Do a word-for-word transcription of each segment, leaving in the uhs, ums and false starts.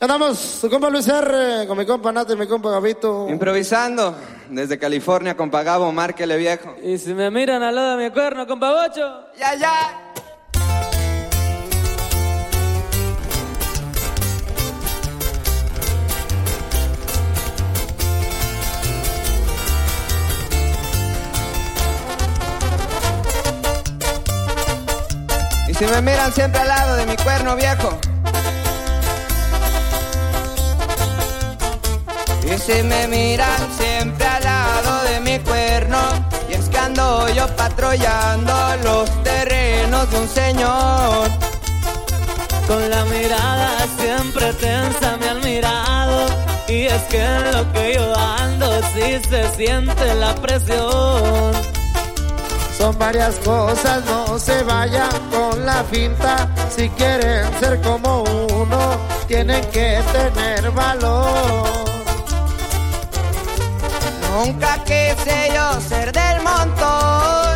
Andamos, su compa Luis R, con mi compa Nata y mi compa Gabito. Improvisando, desde California, compa Gabo, márquele viejo. Y si me miran al lado de mi cuerno, compa Bocho. Ya, ya. Y si me miran siempre al lado de mi cuerno viejo. Y si me miran siempre al lado de mi cuerno, y es que ando yo patrullando los terrenos de un señor. Con la mirada siempre tensa me han mirado, y es que en lo que yo ando sí se siente la presión. Son varias cosas, no se vayan con la finta. Si quieren ser como uno, tienen que tener valor. Nunca quise yo ser del montón,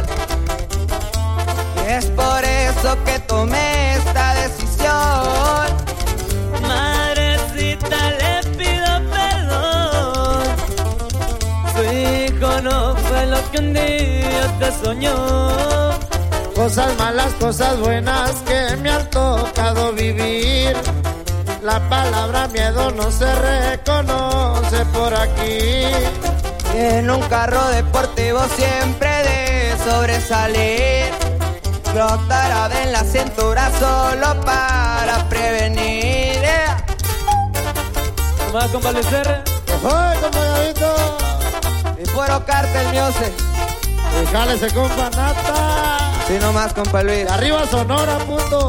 y es por eso que tomé esta decisión. Madrecita, le pido perdón. Su hijo no fue lo que un día te soñó. Cosas malas, cosas buenas que me han tocado vivir. La palabra miedo no se reconoce por aquí. En un carro deportivo siempre de sobresalir, flotará en la cintura solo para prevenir. Yeah. Más compa Luis R. ¡Ay, compañerito! Y puro Cartel Music. Y jálese, compa Nata. Sí, nomás, compa Luis. De arriba Sonora, puto.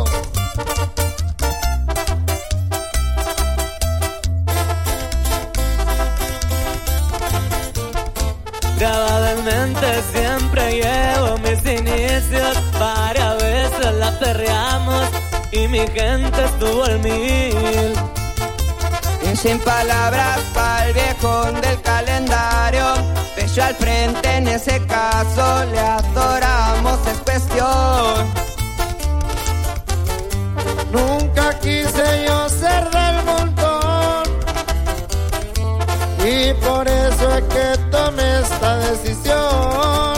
Grabado en mente siempre llevo mis inicios. Varias veces la perreamos y mi gente estuvo al mil. Y sin palabras pa'l viejón del calendario, pecho al frente en ese caso le adoramos, es cuestión. Nunca quise yo ser del montón, y por eso es que tomé esta decisión.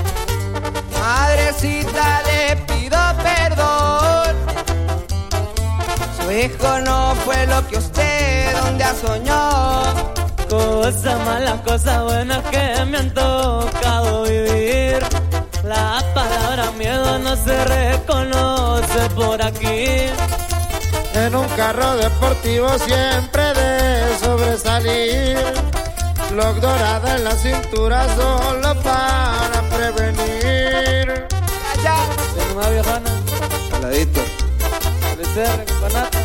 Madrecita, le pido perdón. Su hijo no fue lo que usted un día soñó. Cosas malas, cosas buenas que me han tocado vivir. La palabra miedo no se reconoce por aquí. En un carro deportivo siempre de sobresalir. Lock dorada en la cintura solo para prevenir. Allá. De nueva viejana. Saladito. Luis R, compa Nata.